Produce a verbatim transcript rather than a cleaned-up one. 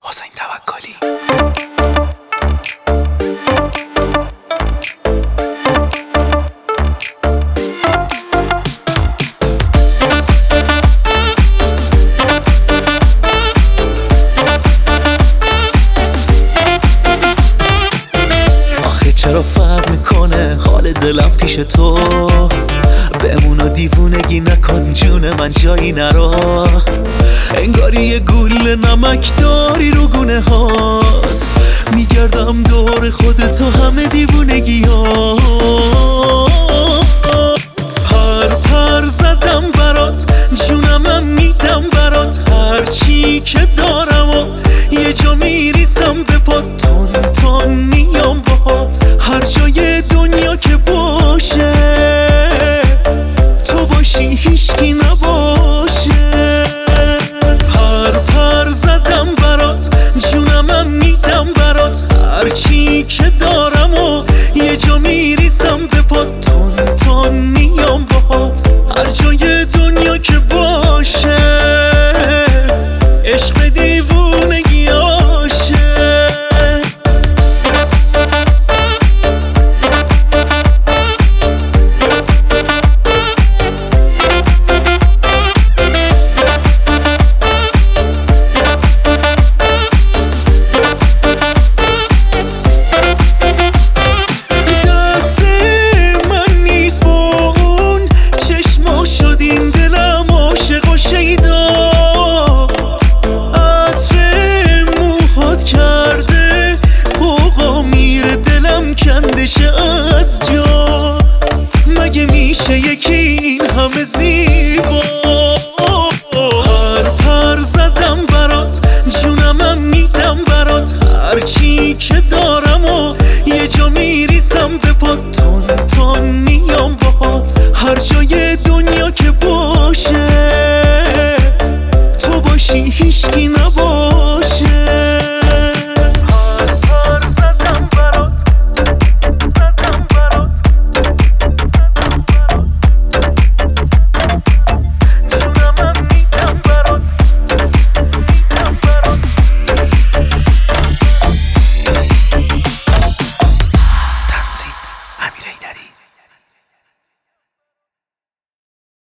حسین توکلی. آخه چرا فرق میکنه حال دلم پیش تو؟ بمون و دیوونگی نکن جون من جایی نرا. انگاری یه گول نمک داری رو گونه هات، میگردم دور خودتو همه دیوونگی ها. پر پر زدم برات جونم میدم برات، هرچی که دارم و یه جا میریزم به پات. تون تون میام باهات هر جای دنیا که باشه، تو باشی هیچکی نباشه. پر پر زدم برات جونم میدم برات، هرچی که دارم و یه جا میریزم به پات. تون تون میام باهات هر جای دنیا که باشه، عشق دیوونگی آشه. از جا مگه میشه یکی این همه زیبا؟ پر پر زدم برات جونم میدم برات، هرچی که دارم و یه جا میریزم به پات. تون تون میام باهات هر جای دنیا که با